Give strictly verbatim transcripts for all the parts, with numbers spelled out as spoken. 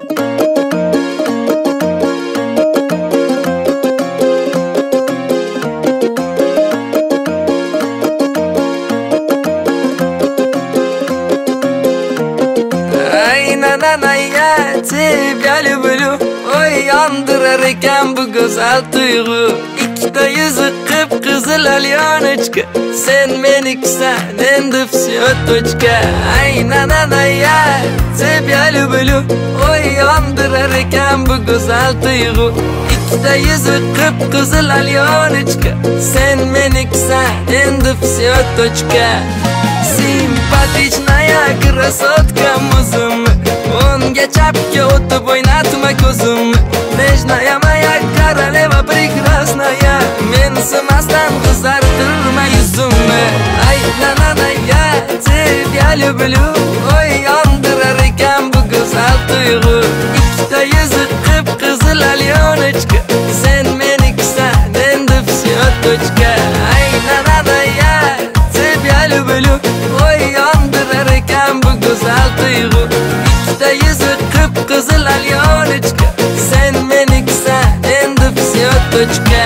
Я тебя люблю, ой, yandırar ekan bu güzel tuyg'u. Ikkita yuzi qip-qizil alyonочка, sen menikisan, endi всё точка. Ay, na-na-na, я тебя люблю, ой, yandırar ekan bu güzel tuyg'u. Ikkita yuzi qip-qizil alyonочка, sen menikisan, endi всё точка. Simpatichnaya krasotка muzim, unga chapga o'tib o'ynatma ko'zim. Nejnaya moya koroleva прекрасная, men simasdan qizartirma yuzimni. Ay, na-na-na, я тебя люблю, ой, yandırar ekan bu go'zal tuyg'u. Ikkita yuzi qip-qizil alyonочка, sen menikisan, endi всё точка. Ay, na-na-na, я тебя люблю, ой, yandırar ekan bu go'zal tuyg'u. Ikkita yuzi qip-qizil alyonочка, sen menikisan, endi всё точка.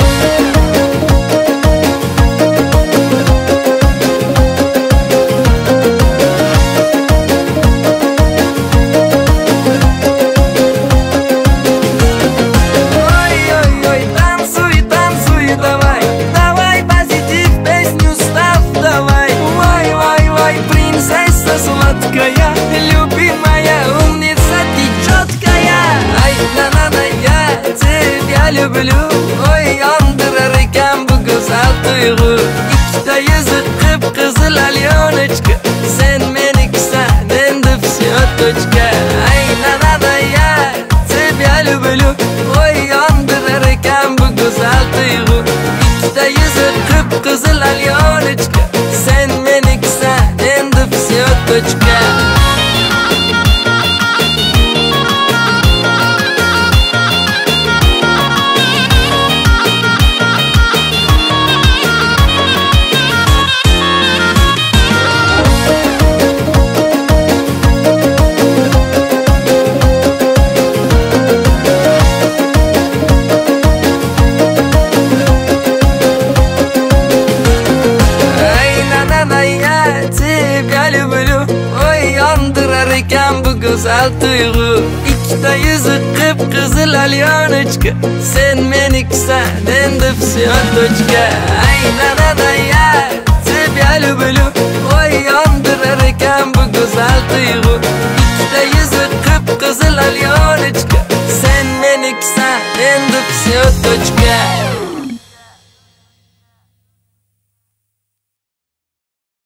Любимая умница, ты четкая. Ай, на-на-на, я тебя люблю, ой, yandırar ekan bu go'zal tuyg'u. Ikkita yuzi qip-qizil alyonочка, sen menikisan, endi всё точка. Ay, na-na-na, я тебя люблю, ой, yandırar ekan bu go'zal tuyg'u. Ikkita yuzi qip-qizil alyonочка, sen menikisan, endi всё точка. Тебя люблю, ой, yandırar ekan bu go'zal tuyg'u. Ikkita yuzi qip-qizil alyonочка, sen menikisan, endi всё точка. Ay, na-na-na, я тебя люблю, ой, yandırar ekan bu go'zal tuyg'u. Ikkita yuzi qip-qizil alyonочка, sen menikisan, endi всё точка.